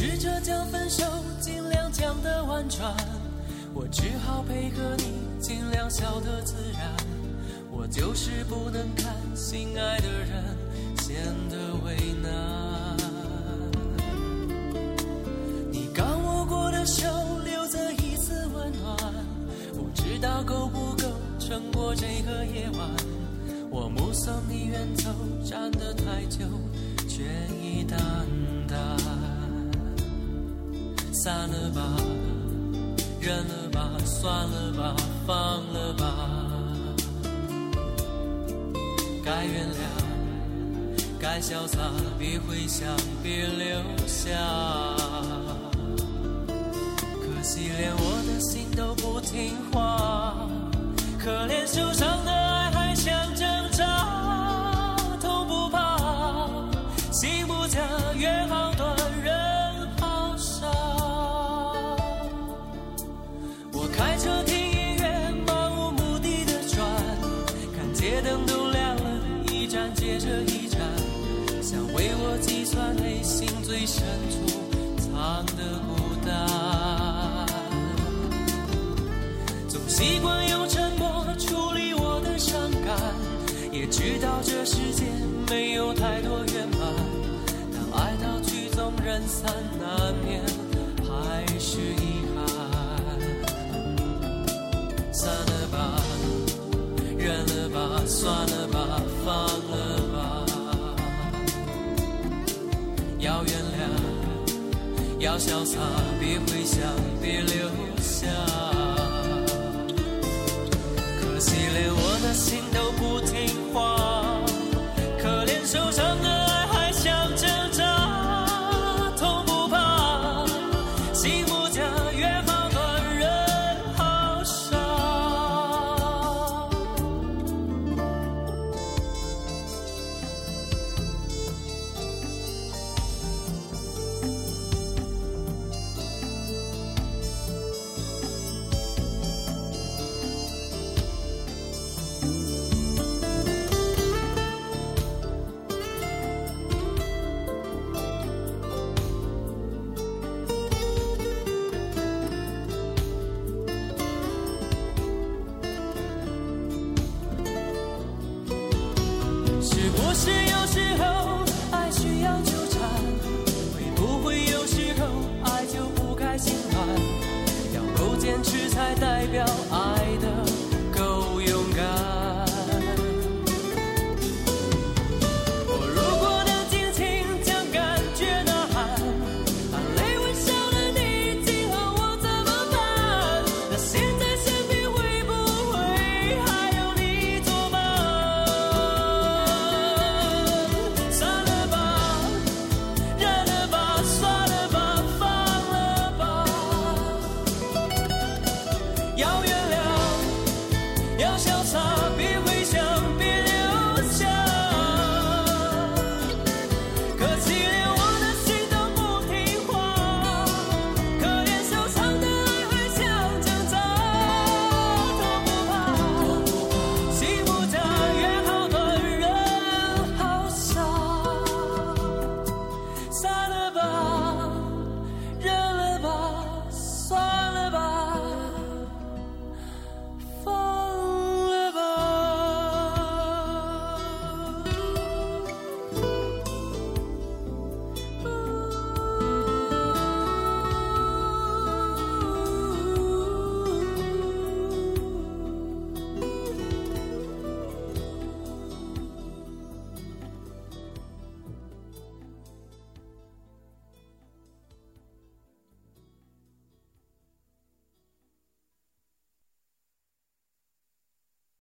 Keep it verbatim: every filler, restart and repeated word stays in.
试着将分手尽量讲得婉转，我只好配合你尽量笑得自然，我就是不能看心爱的人显得为难。你刚握过的手留着一丝温暖，不知道够不够撑过这个夜晚，我目送你远走，站得太久却已淡淡。散了吧，忍了吧，算了吧，放了吧，该原谅，该潇洒，别回想，别留下。可惜连我的心都不听话，可怜受伤的爱还想挣扎，痛不怕，心不假，约好断，人好傻。我开车听音乐，漫无目的的转，看街灯都亮了，一站接着一站，想为我计算内心最深处藏的孤单。总习惯用沉默处理我的伤感，也知道这世界没有太多圆满，当爱到曲终人散，难免还是遗憾。散了吧，忍了吧，算了吧，放了吧，要原谅，要潇洒，别回想，别留下。可惜连我的心都不听话，